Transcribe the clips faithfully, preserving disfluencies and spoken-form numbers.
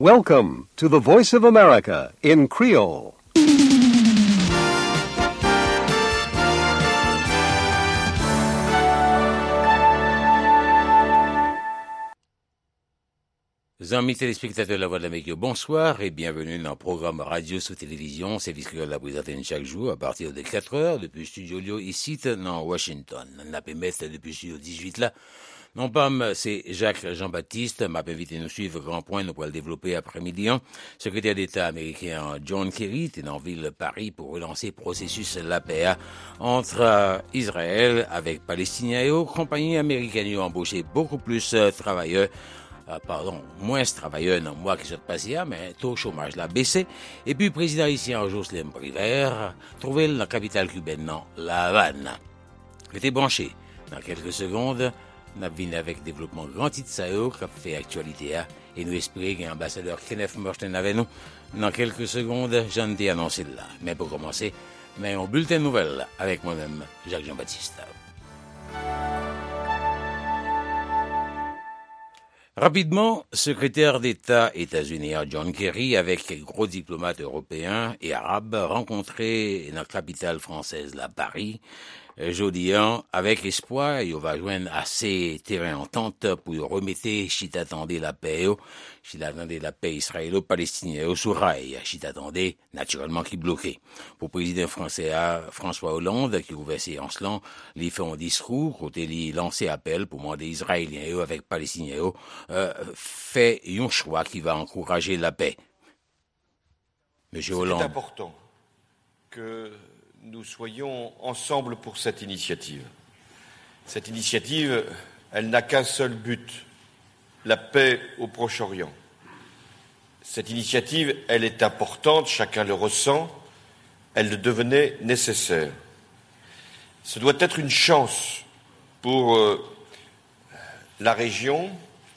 Welcome to the Voice of America in Creole. Amis téléspectateurs de la Voix de l'Amérique, bonsoir et bienvenue dans le programme radio sous télévision. Service que la présente chaque jour à partir de quatre heures depuis Studio Lio ici dans Washington. N'a pas mettre depuis Studio dix-huit là. Non pas, c'est Jacques Jean-Baptiste, m'a invité à nous suivre grand point, nous pourrons le développer après-midi. Secrétaire d'État américain John Kerry était dans la ville de Paris pour relancer le processus de la paix entre Israël avec Palestiniens et aux compagnies américaines ont embauché beaucoup plus de travailleurs. Euh, pardon, moins de travailleurs dans le mois qui s'est passé, mais le taux de chômage l'a baissé. Et puis, le président haïtien Jocelyn Prévert trouvé la capitale cubaine, non, La Havane. Il était branché. Dans quelques secondes, nous avons avec le développement grand titre Sao qui a fait actualité et nous espérons qu'un ambassadeur Kenneth Merton avec nous. Dans quelques secondes, j'en ai annoncé là. Mais pour commencer, mais un bulletin de nouvelles avec moi-même, Jacques Jean-Baptiste. Rapidement, secrétaire d'État états-unien John Kerry avec gros diplomates européens et arabes rencontrés dans la capitale française, la Paris, jeudi avec espoir, il va joindre assez terrain entente pour remettre si t'attendait la paix, si t'attendait la paix israélo-palestinienne sous rail, si t'attendait naturellement qui bloquait. Pour le président français François Hollande, qui ouvert séance là, il fait un discours, côté il lancé appel pour demander Israéliens avec Palestiniens, euh, fait un choix qui va encourager la paix. Monsieur Hollande. C'est important que nous soyons ensemble pour cette initiative. Cette initiative, elle n'a qu'un seul but, la paix au Proche-Orient. Cette initiative, elle est importante, chacun le ressent, elle devenait nécessaire. Ce doit être une chance pour euh, la région,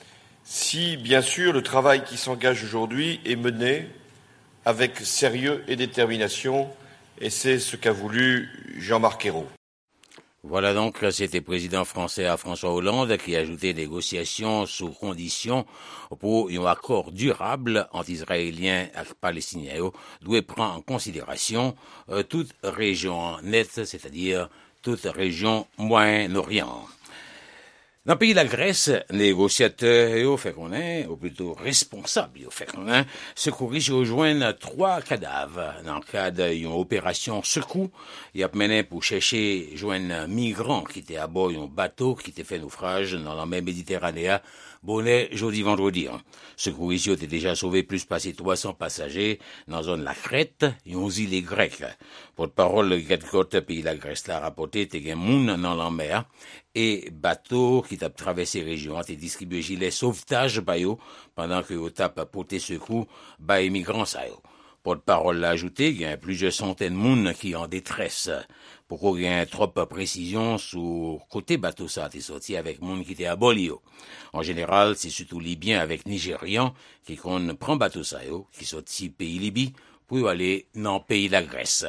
si, bien sûr, le travail qui s'engage aujourd'hui est mené avec sérieux et détermination. Et c'est ce qu'a voulu Jean-Marc Ayrault. Voilà donc, c'était le président français à François Hollande qui a ajouté des négociations sous conditions pour un accord durable entre Israéliens et Palestiniens, doit prendre en considération euh, toute région nette, c'est-à-dire toute région Moyen-Orient. Dans le pays de la Grèce, négociateurs, fait qu'on est, ou plutôt responsables, fait qu'on est, secouristes rejoignent trois cadavres. Dans le cadre d'une opération secours, il a mené pour chercher, joindre migrants qui étaient à bord d'un bateau qui était fait naufrage dans la mer Méditerranée, bonnet, jeudi, vendredi. Secouristes étaient déjà sauvé plus passé trois cents passagers dans la zone de la Crète, et aux îles grecques. Porte-parole, le Get-Côte, pays de la Grèce, l'a rapporté, t'es un moun dans la mer, et bateau qui t'a traversé région, t'es distribué gilet sauvetage, bayo, pendant que au tap porté secours, bah, émigrants, ça, yo. Porte-parole l'a ajouté, il y a plusieurs centaines de moun qui en détresse. Pourquoi il y a trop de précision sur côté bateau ça t'es sorti avec moun qui était à Bolio. En général, c'est surtout Libyens avec Nigérians qui qu'on prend bateau ça yo, qui sorti pays Libye pour aller dans le pays de la Grèce.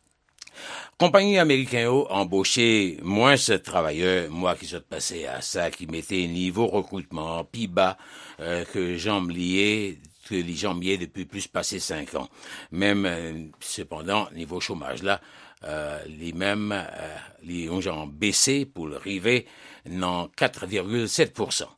Compagnie américaine a embauché moins de travailleurs, moi qui suis passé à ça, qui mettait niveau recrutement plus bas euh, que jambes liées, que les jambes liées depuis plus passé cinq ans. Même, euh, cependant, niveau chômage là, euh, les mêmes, euh, les ont baissé pour le arriver dans quatre virgule sept pour cent.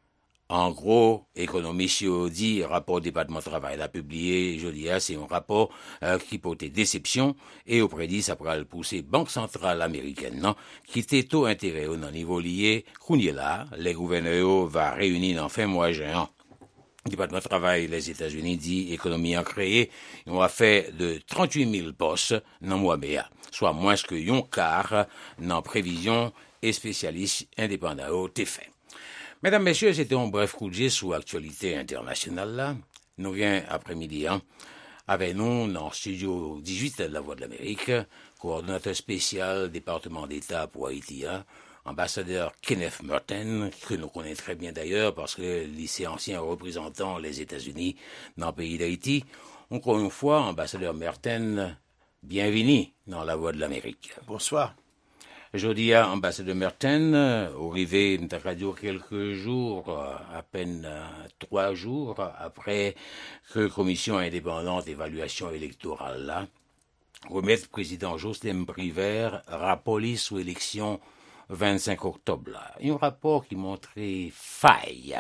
En gros, économiste dit, rapport département de travail l'a publié, jeudi, c'est un rapport euh, qui portait déception et au prédit, ça pourra le pousser Banque centrale américaine, non, qui était taux intérêt au niveau lié, qu'on là, les gouverneurs va réunir en fin mois juin. Le département de travail des États-Unis dit, économie en créé, on a fait de trente-huit mille postes dans le mois mai, soit moins que un quart dans prévision et spécialistes indépendants au T F. Mesdames, Messieurs, c'était un bref coup de jet sur l'actualité internationale là. Nous vient après-midi, hein, avec nous dans le studio dix-huit de la Voix de l'Amérique, coordonnateur spécial département d'État pour Haïti, hein, ambassadeur Kenneth Merton, que nous connaissons très bien d'ailleurs parce que c'est ancien représentant les États-Unis dans le pays d'Haïti. Encore une fois, ambassadeur Merton, bienvenue dans la Voix de l'Amérique. Bonsoir. Jeudi, ambassadeur Merten, arrivé à radio quelques jours, à peine trois jours après que la commission indépendante d'évaluation électorale là, remette président Jocelyn Privert rapport sur l'élection vingt-cinq octobre là. Un rapport qui montrait faille,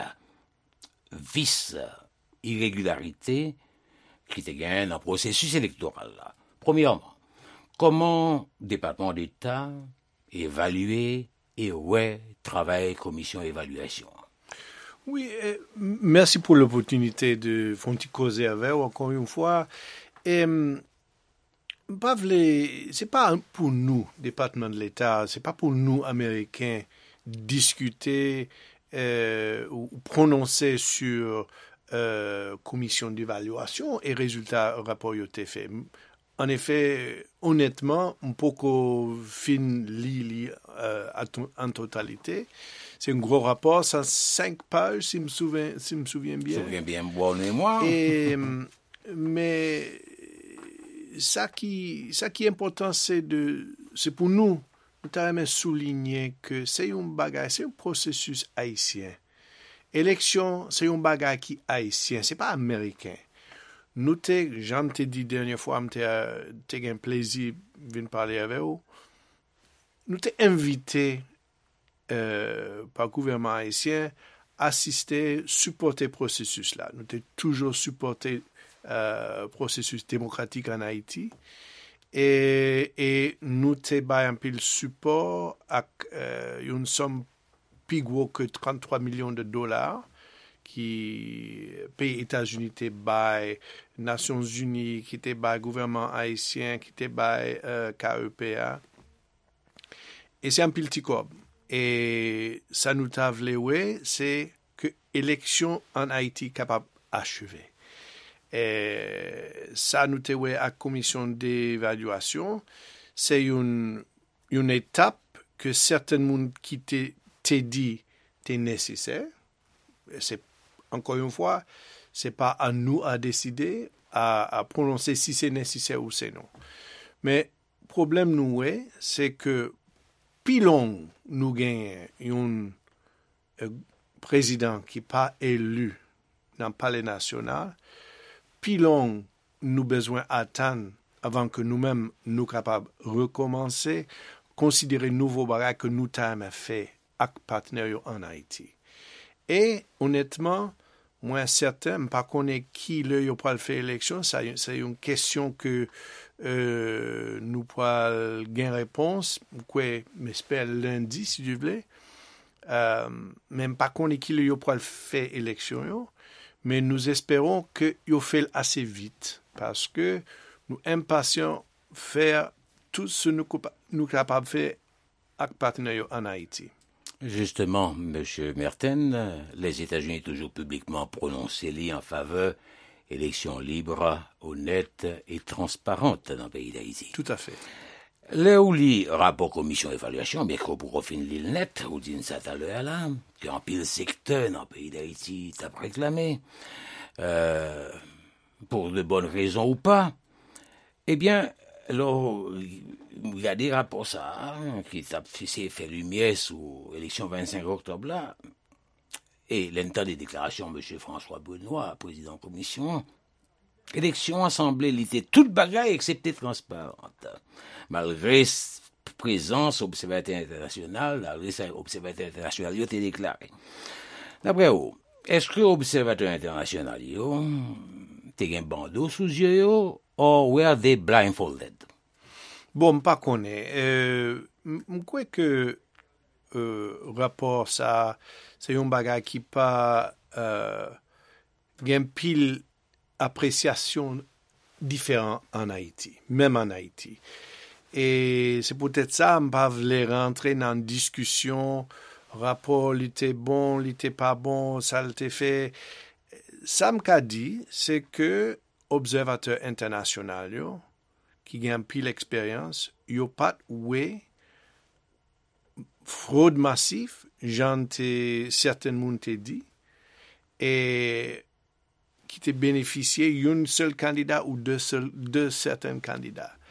vice, irrégularité qui était gagné dans le processus électoral là. Premièrement, comment le département d'État évaluer et ouais, travail commission évaluation. Oui, euh, merci pour l'opportunité de faire causer avec vous encore une fois. Et, pas vle, c'est pas pour nous, département de l'État, c'est pas pour nous, Américains, discuter euh, ou prononcer sur euh, commission d'évaluation et résultats rapport qui été fait. En effet, honnêtement, un peu fin li euh, en totalité. C'est un gros rapport, cent cinq pages, si je me souviens, si me souviens bien. Je me souviens bien, bon mémoire. Et, mais ça qui, ça qui est important, c'est de, c'est pour nous, nous avons souligner que c'est un bagage, c'est un processus haïtien. Élection, c'est un bagage qui est haïtien, c'est pas américain. Nous, j'en t'ai dit dernière fois, j'ai eu un plaisir de venir parler avec vous. Nous t'ai invité euh, par le gouvernement haïtien à assister, supporter le processus là. Nous t'ai toujours supporté le euh, processus démocratique en Haïti. Et, et nous t'ai donné un peu de support avec euh, une somme plus grosse que trente-trois millions de dollars. Qui pays États-Unis était by Nations Unies, qui était by gouvernement haïtien, qui était by euh, K E P A. Et c'est un petit corps. Et ça nous a voulu, c'est que l'élection en Haïti capable d'achever. Et ça nous a voulu à la commission d'évaluation. C'est une, une étape que certains monde qui t'ont dit est nécessaire. C'est encore une fois, c'est pas à nous à décider, à, à prononcer si c'est nécessaire ou c'est non. Mais le problème, nous, est, c'est que plus long nous gagnons un euh, président qui n'est pas élu dans le palais national, plus long nous besoin attendre avant que nous-mêmes nous capables de recommencer, considérer nouveau bagage que nous avons fait avec partenaires en Haïti. Et honnêtement, moi certain, je ne sais pas qui le pour faire l'élection, c'est une question que euh, nous pourrons gagner réponse, quoi, j'espère lundi si vous voulez. Euh, même pas qu'on qui le pour faire l'élection, mais nous espérons que il fait assez vite parce que nous impatients faire tout ce que nous nous capables de faire avec partenaires en Haïti. Justement, M. Merten, les États-Unis ont toujours publiquement prononcé en faveur d'élections libres, honnêtes et transparentes dans le pays d'Haïti. Tout à fait. Là où lit rapport commission d'évaluation, bien qu'on pourra finir l'île net, ou dit ça tout à l'heure là, qu'un pile secteur dans le pays d'Haïti t'a réclamé, euh, pour de bonnes raisons ou pas, eh bien, alors, il y a des rapports ça, hein, qui t'a fait lumière sur l'élection vingt-cinq octobre là, et l'inter des déclarations de M. François Benoît, président de la commission, l'élection assemblée était toute bagaille excepté transparente. Malgré présence observateur international, malgré observateur international, il a été déclaré. D'après vous, est-ce que l'observateur international, il a un bandeau sous les yeux, or were they blindfolded? Bon, pas qu'on est. Euh, je crois que euh, rapport ça, c'est un bagage qui pas euh, gagne pile appréciation différente en Haïti, même en Haïti. Et c'est peut-être ça, je ne pas rentrer dans une discussion, rapport, il était bon, il était pas bon, ça l'était fait. Ça m'a dit, c'est que observateur international, yo, qui gagne pile l'expérience, yo pas ouais fraude massif, j'en t'ai certains monde t'ai dit, et qui t'ai bénéficié d'un seul candidat ou deux, seul, deux certains candidats.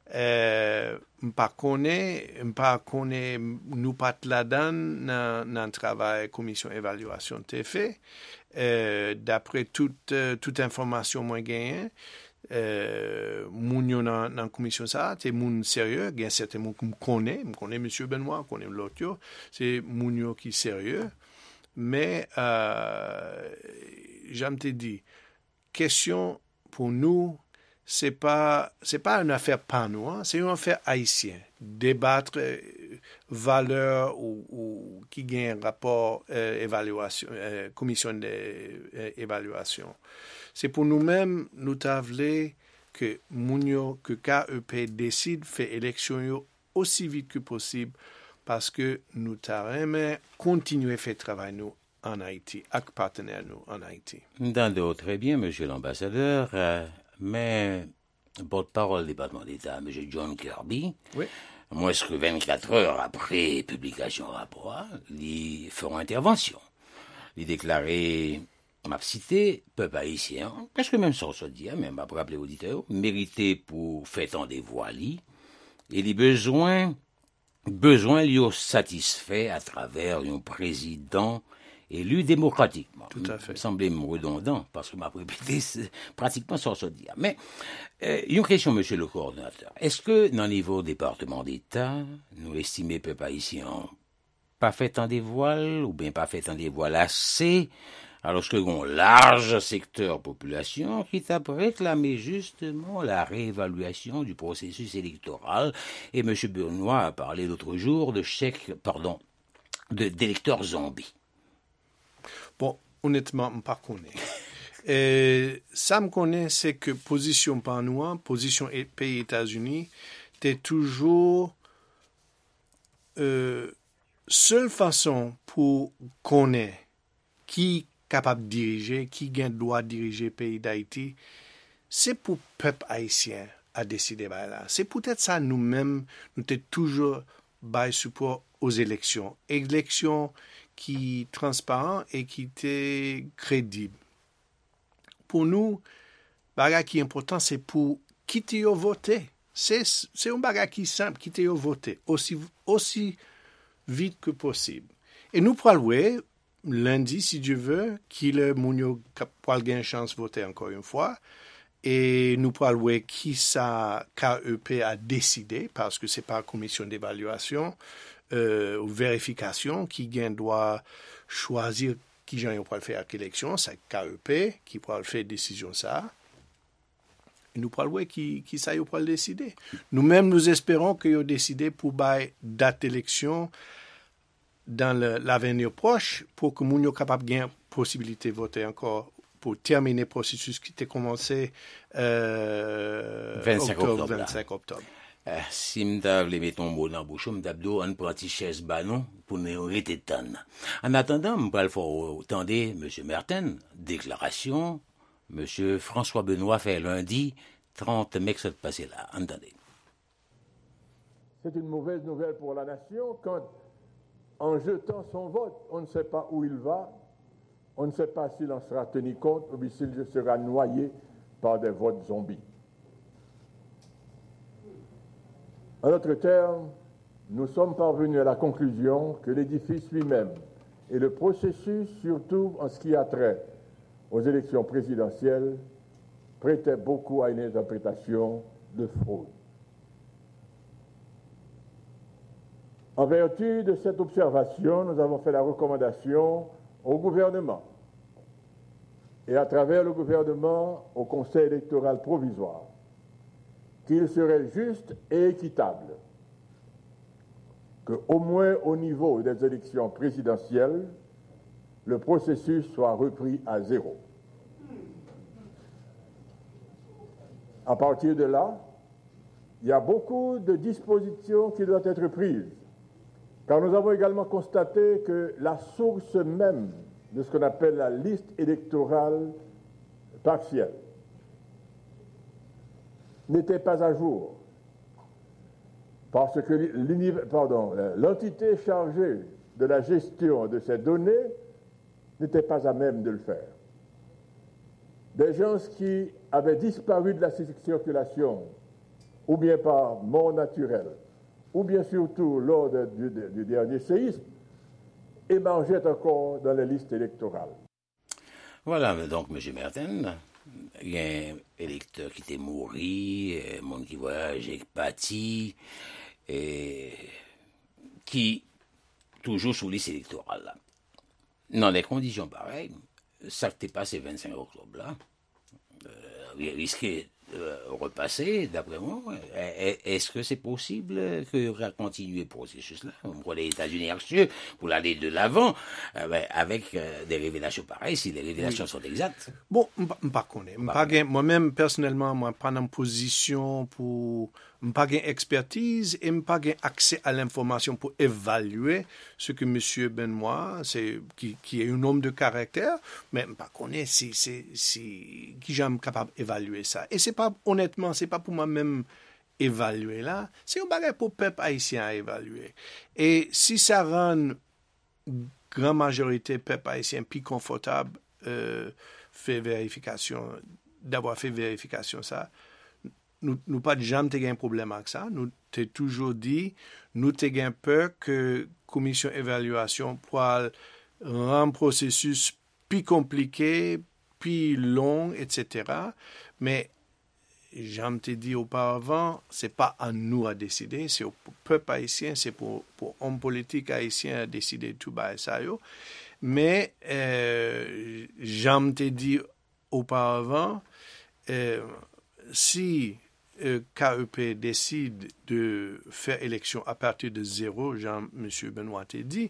Euh, m'pa connaît, m'pa connaît, nous pas là-dedans dans dans travail commission évaluation t'est fait. Euh, d'après toute euh, toute information moi gagne, euh, moun yo dans dans commission ça, c'est moun sérieux, gagne certains moun me connaît, me connaît monsieur Benoît, connaît l'autre yo, c'est moun yo qui sérieux. Mais euh, j'aime te dit, question pour nous, c'est pas c'est pas une affaire pan-noire, c'est une affaire haïtienne. Débattre euh, valeur ou, ou qui gagne rapport euh, évaluation euh, commission d'évaluation. C'est pour nous-mêmes nous t'avler que Mounio que K E P décide fait élection yo aussi vite que possible parce que nous t'arrêtons continuer faire travail nous en Haïti avec partenaires nous en Haïti. D'abord, très bien, monsieur l'ambassadeur. Euh... Mais, porte-parole du département d'État, M. John Kirby, oui. Moins que vingt-quatre heures après publication rapport, ils feront intervention. Ils déclarent, m'a cité, peuple haïtien, parce que même sans se dire, même après rappeler l'auditeur, mérité pour faire tant des voiles, et les besoins, besoins lui ont satisfait à travers un président élu démocratiquement. Tout à fait. Ça me semblait redondant, parce que m'a répété pratiquement sans se dire. Mais, euh, une question, monsieur le coordonnateur. Est-ce que, dans le niveau département d'État, nous estimons peuple haïtien pas fait tant des voiles, ou bien pas fait tant des voiles assez, alors que un large secteur population qui t'a réclamé justement la réévaluation du processus électoral, et monsieur Benoît a parlé l'autre jour de chèques, pardon, de, d'électeurs zombies. Bon, honnêtement, je ne pas connais. Et ça me connaît, c'est que position par nous, position pays États-Unis, c'est toujours euh, seule façon pour connaître qui est capable de diriger, qui a le droit de diriger le pays d'Haïti, c'est pour le peuple haïtien à décider. Là. C'est peut-être ça nous-mêmes, nous sommes toujours by support aux élections. Élections qui transparent et qui étaient crédibles. Pour nous, le bagage qui est important, c'est pour quitter au voter. C'est, c'est un bagage qui est simple, quitter au voter, aussi, aussi vite que possible. Et nous pourrons le lundi, si Dieu veut, qu'il ait mounio pour gagner une chance de voter encore une fois. Et nous pourrons voir qui ça K E P a décidé, parce que c'est pas la commission d'évaluation euh, ou vérification qui gagne doit choisir qui j'en pourra le faire à l'élection, c'est K E P qui pourra le faire décision ça. Et nous pourrons voir qui qui ça pourra le décider. Nous-mêmes nous espérons qu'ils ont décidé pour bailler date d'élection dans le, l'avenir proche pour que nous soyons capables de gagner possibilité de voter encore pour terminer le processus qui était commencé euh, vingt-cinq octobre. vingt-cinq octobre. Euh, si m'ta vle mettre un mot dans la bouche, m'ta d'eau un petit chaise banon pour ne rester tan. En attendant, m'pa le faire entendre monsieur Merten, déclaration, monsieur François Benoît fait lundi trente mai que ça passé là. Entendez. C'est une mauvaise nouvelle pour la nation quand, en jetant son vote, on ne sait pas où il va, on ne sait pas s'il en sera tenu compte ou s'il sera noyé par des votes zombies. En d'autres termes, nous sommes parvenus à la conclusion que l'édifice lui-même et le processus, surtout en ce qui a trait aux élections présidentielles, prêtaient beaucoup à une interprétation de fraude. En vertu de cette observation, nous avons fait la recommandation au gouvernement et à travers le gouvernement au Conseil électoral provisoire qu'il serait juste et équitable qu'au moins au niveau des élections présidentielles, le processus soit repris à zéro. À partir de là, il y a beaucoup de dispositions qui doivent être prises, car nous avons également constaté que la source même de ce qu'on appelle la liste électorale partielle n'était pas à jour, parce que pardon, l'entité chargée de la gestion de ces données n'était pas à même de le faire. Des gens qui avaient disparu de la circulation ou bien par mort naturelle, ou bien surtout lors de, du, du dernier séisme, émergeait encore dans les listes électorales. Voilà, donc, M. Merten, il y a un électeur qui était mort, un monde qui voyage, qui pâtit, et qui, toujours sous liste électorale, là. Dans des conditions pareilles, ça qui t'est passé le vingt-cinq octobre, là, euh, risqué de repasser, d'après moi. Est-ce que c'est possible que va continuer le processus-là? Pour les États-Unis actuels, pour aller de l'avant, euh, ben, avec euh, des révélations pareilles, si les révélations oui. sont exactes? Bon, je ne connais pas. Moi-même, personnellement, je ne suis pas en position pour... Je n'ai pas d'expertise et je n'ai pas accès à l'information pour évaluer ce que M. Benoît, c'est, qui, qui est un homme de caractère, mais je ne connais pas si, si, si, qui j'aime capable d'évaluer ça. Et c'est pas, honnêtement, ce n'est pas pour moi-même évaluer là, c'est un bagage pour le peuple haïtien à évaluer. Et si ça rend grande majorité peuple haïtien plus confortable, euh, fait vérification, d'avoir fait vérification ça, nous nous pas jamais eu un problème avec ça. Nous t'ai toujours dit, nous t'ai un peur que commission évaluation pour rendre le processus plus compliqué, plus long, et cetera. Mais j'aime te dit auparavant, c'est pas à nous à décider, c'est au peuple haïtien, c'est pour pour hommes politiques haïtiens à décider tout bas ça yo. Mais euh, j'aime te dit auparavant, euh, si euh, K E P décide de faire élection à partir de zéro, Jean, M. Benoît t'a dit,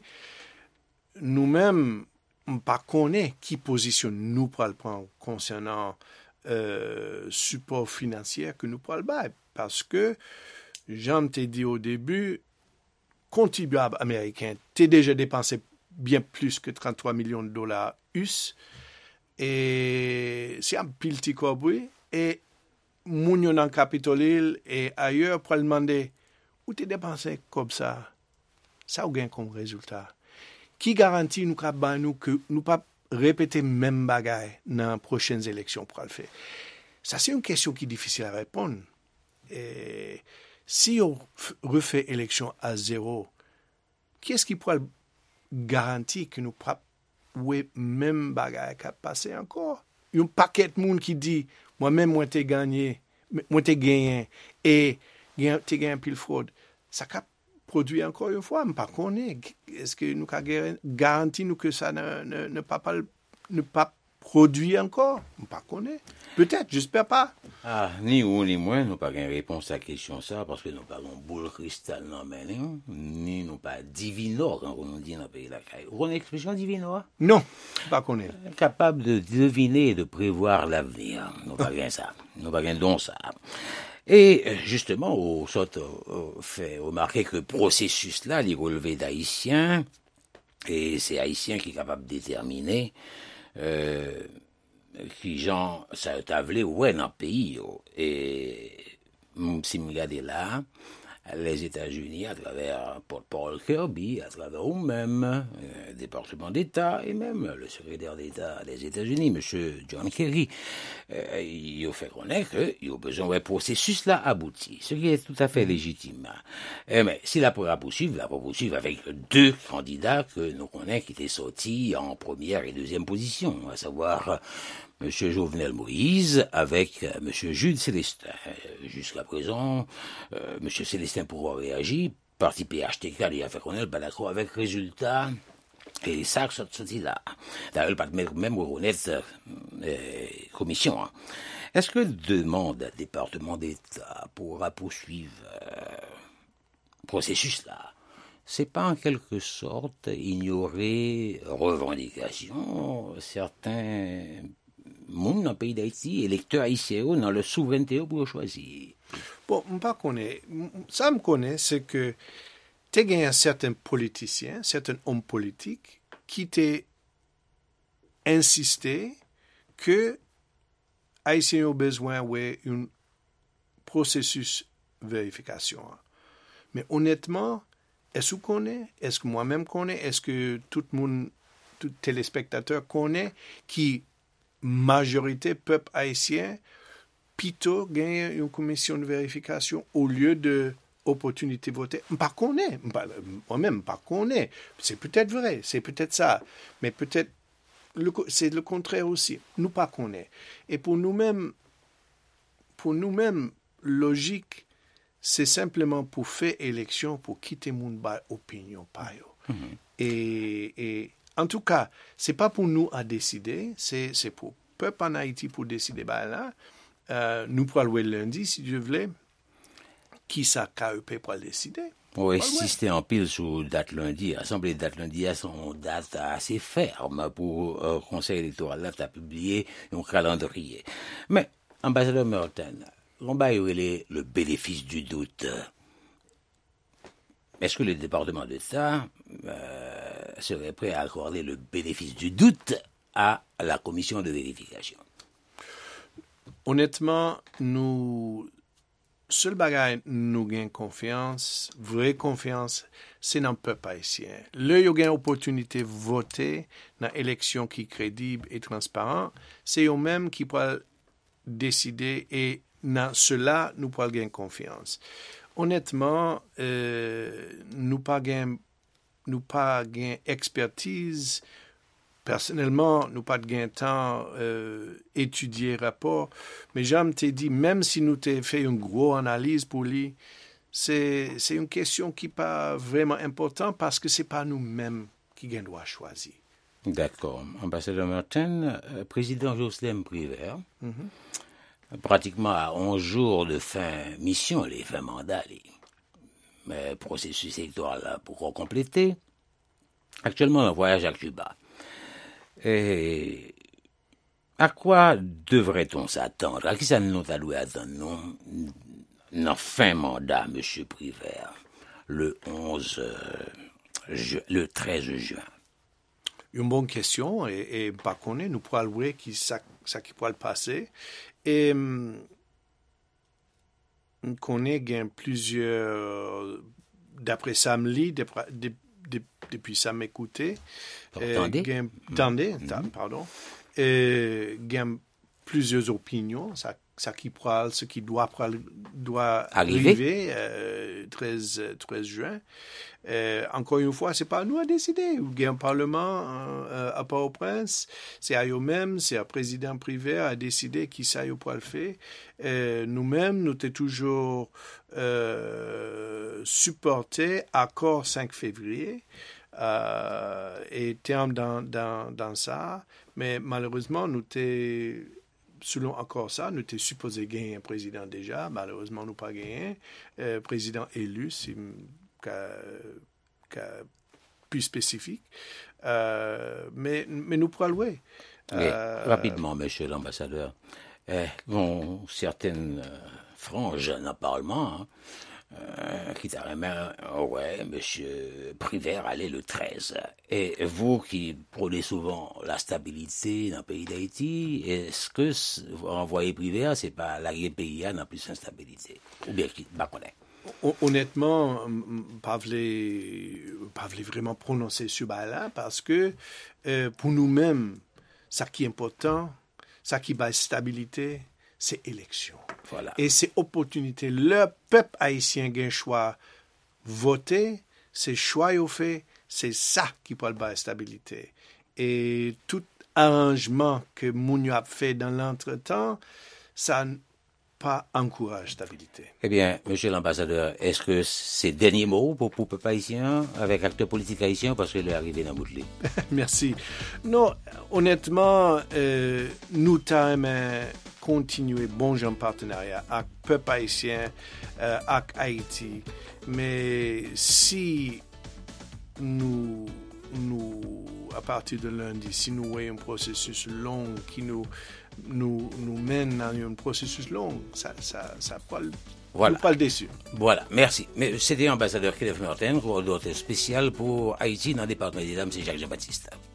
nous-mêmes, on pas connaît qui position nous pour le prendre concernant euh, support financier que nous pourrons le battre. Parce que, Jean t'a dit au début, contribuable américain, t'es déjà dépensé bien plus que trente-trois millions de dollars U S, et c'est un pile petit corbeau, et moun yon dans Capitol Hill et ailleurs pour demander où t'es dépensé comme ça, ça ou gain comme résultat. Qui garantit nous qu'à nous que nous pas répéter même bagaille dans les prochaines élections pour le faire? Ça c'est une question qui est difficile à répondre. Et si on refait élection à zéro, qui est-ce qui pourrait garantir que nous pas ouais même bagaille qui a passé encore? Il y a un paquet de monde qui dit moi-même, moi, t'ai gagné, moi, t'ai gagné, et t'ai gagné pile fraude. Ça a produit encore une fois, je ne sais pas qu'on est. Est-ce que nous avons garanti nous que ça ne, ne, ne pas, ne pas produit encore? Je ne sais pas qu'on est. Peut-être, j'espère pas. Ah, ni vous ni moi, nous n'avons pas de réponse à la question ça, parce que nous n'avons pas de boule cristal non mais ni nous pas divino, quand on dit dans le pays de la caille. Vous avez une expression divino? Non, pas qu'on est. Capable de deviner et de prévoir l'avenir. Nous n'avons pas bien ça. Nous n'avons pas bien don ça. Et justement, au sort fait remarquer que le processus là, il est relevé d'Haïtiens, et c'est Haïtien qui est capable de déterminer euh, qui gens ça tablé ouais dans le pays. Et si me regardez là, les États-Unis, à travers Paul Kirby, à travers eux-mêmes, euh, le département d'État et même le secrétaire d'État des États-Unis, M. John Kerry, euh, il a fait connaître qu'il a besoin d'un processus là abouti, ce qui est tout à fait légitime. Eh, mais si la pourra poursuivre, la pourra poursuivre avec deux candidats que nous connaissons qui étaient sortis en première et deuxième position, à savoir M. Jovenel Moïse avec euh, M. Jules Célestin. Euh, jusqu'à présent, euh, M. Célestin pourra réagir, parti P H T K, il a fait qu'on n'est pas d'accord avec le résultat, et ça, ça sorti là. D'ailleurs, pas même reconnaître euh, commission. Hein. Est-ce que demande un département d'État pourra poursuivre euh, processus là? C'est pas en quelque sorte ignorer revendications certains monde dans le pays d'Haïti, électeurs haïtiens, dans leur souveraineté pour choisir. Bon, je ne connais pas. Ça me connaît, c'est que tu as gagné certains politiciens, certains hommes politiques qui t'ont insisté que Haïtiens ont besoin d'un processus de vérification. Mais honnêtement, est-ce que vous connaissez, est-ce que moi-même connais, est-ce que tout le monde, tout téléspectateur connaît qui majorité peuple haïtien plutôt gagner une commission de vérification au lieu de opportunité de voter. Par connaît, moi-même, par connaît. C'est peut-être vrai, c'est peut-être ça, mais peut-être le, c'est le contraire aussi. Nous pas connaît. Et pour nous-mêmes, pour nous-mêmes, logique, c'est simplement pour faire élection, pour quitter mon opinion par eux. Mm-hmm. Et, et en tout cas, c'est pas pour nous à décider, c'est, c'est pour le peuple en Haïti pour décider. Ben là, euh, nous pourrons le lundi, si Dieu voulait, qui ça K E P pour décider. Oui, si c'était en pile sur date lundi, l'Assemblée de date lundi a son date assez ferme pour le euh, Conseil électoral là, a publié un calendrier. Mais, ambassadeur Merton, on va y aller le bénéfice du doute. Est-ce que le département d'État euh, serait prêt à accorder le bénéfice du doute à la commission de vérification? Honnêtement, nous, seul bagage nous gagne confiance, vraie confiance, c'est dans le peuple haïtien. Là, il y a une opportunité de voter dans une élection qui est crédible et transparente. C'est eux-mêmes qui peuvent décider et dans cela, nous pouvons gagner confiance. Honnêtement, euh, nous pas gain, nous pas gain expertise. Personnellement, nous pas gain temps euh, étudier rapport. Mais j'aime te dit, même si nous t'ai fait une grosse analyse pour lui, c'est c'est une question qui pas vraiment importante parce que c'est pas nous-mêmes qui gain doit choisir. D'accord, ambassadeur Merton, euh, président Jocelyn Privert. Mm-hmm. Pratiquement à onze jours de fin mission, les fins mandats, les mais processus électoral pour compléter. Actuellement, un voyage à Cuba. Et à quoi devrait-on s'attendre? À qui ça nous a loué attendre, non? Non, fin mandat, monsieur Privert, le onze, euh, ju- le treize juin. Une bonne question, et, et par contre, nous pourrons louer qui ça, ça qui pourra le passer. Et on connaît qu'il plusieurs, d'après ça me lit, depuis, depuis ça m'écoutait, attendez, attendez, mm-hmm. pardon, il y a plusieurs opinions, ça, ça qui pourra, ce qui doit, doit arriver, arriver euh, treize juin. Euh, encore une fois, c'est pas à nous à décider. Il y a un parlement euh, à Port-au-Prince, c'est à eux-mêmes, c'est à président privé à décider qui ça y pourra le faire. Euh, nous-mêmes, nous t'es toujours euh, supporté accord cinq février euh, et terme dans, dans, dans ça. Mais malheureusement, nous t'es selon encore ça, nous étions supposés gagner un président déjà. Malheureusement, nous pas gagné. Euh, président élu, c'est Qu'à, qu'à plus spécifique. Euh, mais, mais nous pourrons louer. Euh, rapidement, monsieur l'ambassadeur, eh, bon, certaines euh, franges dans le Parlement, hein, euh, qui t'a remis, oh ouais, monsieur Privert allait le treize. Et vous qui prônez souvent la stabilité dans le pays d'Haïti, est-ce que vous envoyez Privert, c'est pas l'arrière-pays dans plus instabilité? Ou bien qui ne connaît? Honnêtement, pas voulais pas voulais vraiment prononcer ce bail-là parce que euh, pour nous-mêmes, ça qui est important, ça qui base stabilité, c'est élection. Voilà. Et c'est opportunité. Le peuple haïtien a un choix voter, c'est choix au fait, c'est ça qui peut le base stabilité. Et tout arrangement que Mounio a fait dans l'entretemps, ça pas encourage stabilité. Eh bien, monsieur l'ambassadeur, est-ce que ces derniers mots pour le peuple haïtien, avec acteurs politiques haïtiens, parce qu'il est arrivé dans Moutli? Merci. Non, honnêtement, euh, nous t'aimons continuer bon genre partenariat avec le peuple haïtien, euh, avec Haïti. Mais si nous, nous, à partir de lundi, si nous voyons un processus long qui nous nous, nous mène dans un processus long, ça ça ça pas le voilà. pas le déçu. Voilà, merci. Mais c'était l'ambassadeur Kenneth Merton, coordonnateur spécial pour Haïti dans le département des Dames, c'est Jacques Jean-Baptiste.